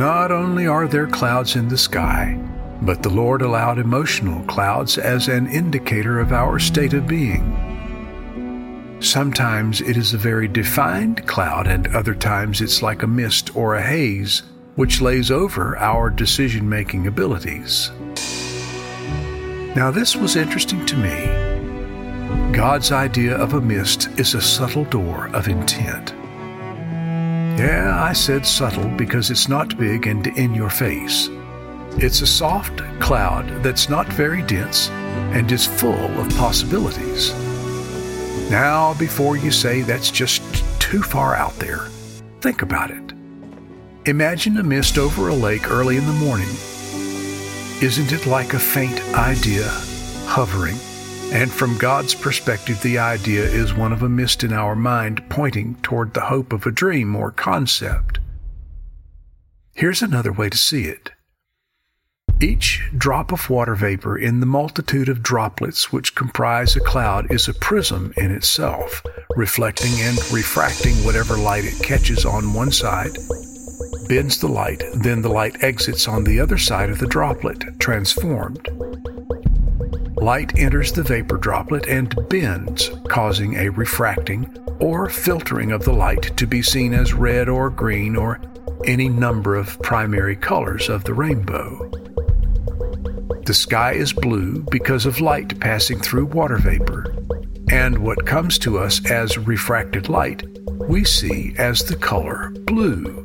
Not only are there clouds in the sky, but the Lord allowed emotional clouds as an indicator of our state of being. Sometimes it is a very defined cloud, and other times it's like a mist or a haze, which lays over our decision-making abilities. Now, this was interesting to me. God's idea of a mist is a subtle door of intent. Yeah, I said subtle because it's not big and in your face. It's a soft cloud that's not very dense and is full of possibilities. Now, before you say that's just too far out there, think about it. Imagine a mist over a lake early in the morning. Isn't it like a faint idea hovering? And from God's perspective, the idea is one of a mist in our mind pointing toward the hope of a dream or concept. Here's another way to see it. Each drop of water vapor in the multitude of droplets which comprise a cloud is a prism in itself, reflecting and refracting whatever light it catches on one side, bends the light, then the light exits on the other side of the droplet, transformed. Light enters the vapor droplet and bends, causing a refracting or filtering of the light to be seen as red or green or any number of primary colors of the rainbow. The sky is blue because of light passing through water vapor, and what comes to us as refracted light we see as the color blue.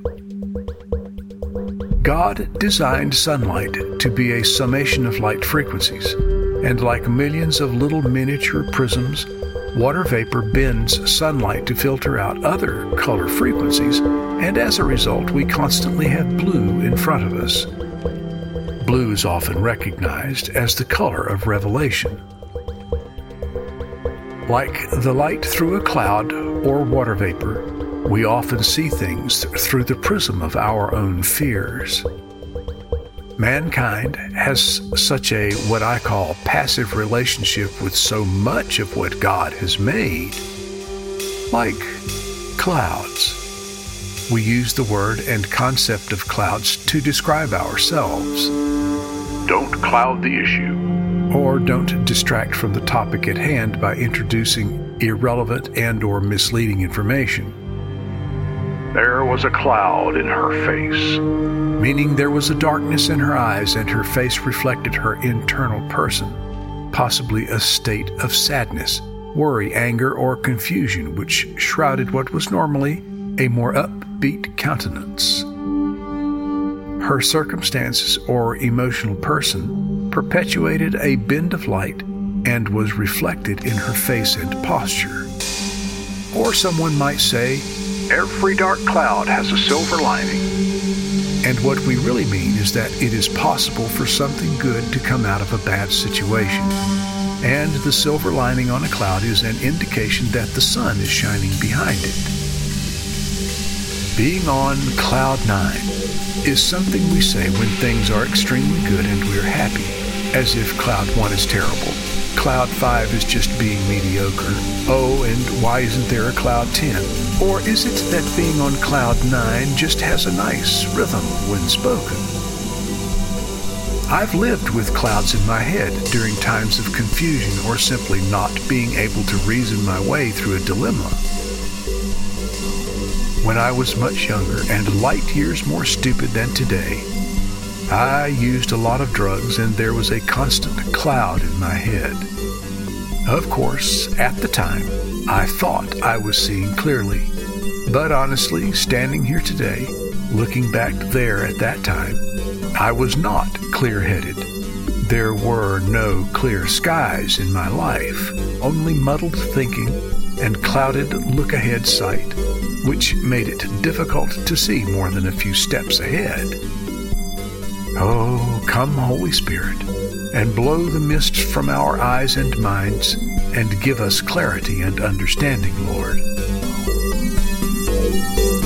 God designed sunlight to be a summation of light frequencies, and like millions of little miniature prisms, water vapor bends sunlight to filter out other color frequencies, and as a result, we constantly have blue in front of us. Blue is often recognized as the color of revelation. Like the light through a cloud or water vapor, we often see things through the prism of our own fears. Mankind has such a, what I call, passive relationship with so much of what God has made. Like clouds. We use the word and concept of clouds to describe ourselves. Don't cloud the issue. Or don't distract from the topic at hand by introducing irrelevant and or misleading information. There was a cloud in her face, meaning there was a darkness in her eyes and her face reflected her internal person, possibly a state of sadness, worry, anger, or confusion which shrouded what was normally a more upbeat countenance. Her circumstances or emotional person perpetuated a bend of light and was reflected in her face and posture. Or someone might say, every dark cloud has a silver lining. And what we really mean is that it is possible for something good to come out of a bad situation. And the silver lining on a cloud is an indication that the sun is shining behind it. Being on cloud 9 is something we say when things are extremely good and we're happy, as if cloud 1 is terrible. Cloud 5 is just being mediocre. Oh, and why isn't there a cloud 10? Or is it that being on cloud 9 just has a nice rhythm when spoken? I've lived with clouds in my head during times of confusion or simply not being able to reason my way through a dilemma. When I was much younger and light years more stupid than today, I used a lot of drugs and there was a constant cloud in my head. Of course, at the time, I thought I was seeing clearly. But honestly, standing here today, looking back there at that time, I was not clear-headed. There were no clear skies in my life, only muddled thinking and clouded look-ahead sight, which made it difficult to see more than a few steps ahead. Oh, come Holy Spirit, and blow the mists from our eyes and minds, and give us clarity and understanding, Lord.